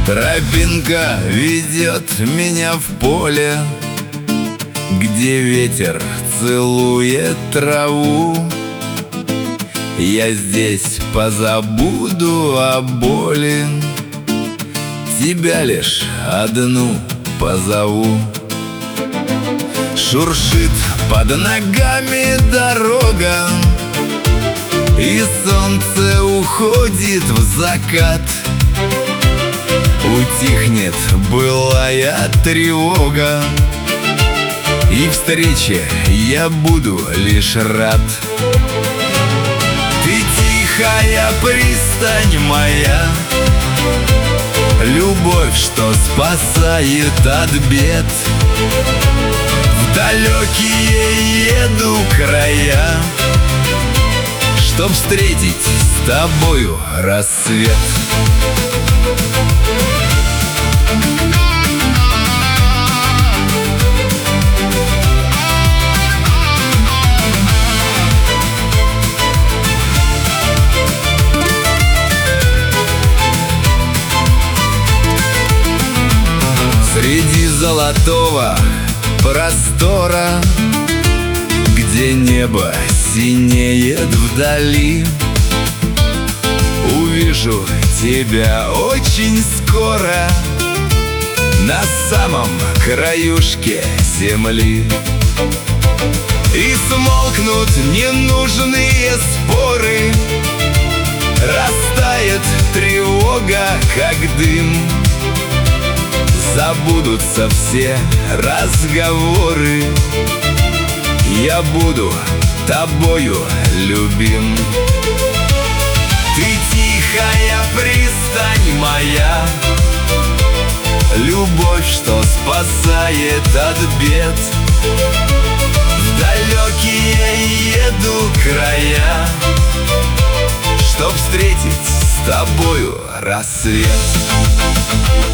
Тропинка ведет меня в поле, где ветер целует траву. Я здесь позабуду о боли, тебя лишь одну позову. Шуршит под ногами дорога, и солнце уходит в закат. Утихнет былая тревога, и встрече я буду лишь рад. Ты тихая пристань моя, любовь, что спасает от бед. В далекие еду края, чтоб встретить с тобою рассвет. Среди золотого простора, где небо синеет вдали, увижу тебя очень скоро на самом краюшке земли. И смолкнут ненужные споры, растает тревога, как дым. Забудутся все разговоры, я буду тобою любим. Ты тихая пристань моя, любовь, что спасает от бед. В далекие еду края, чтоб встретить с тобою рассвет.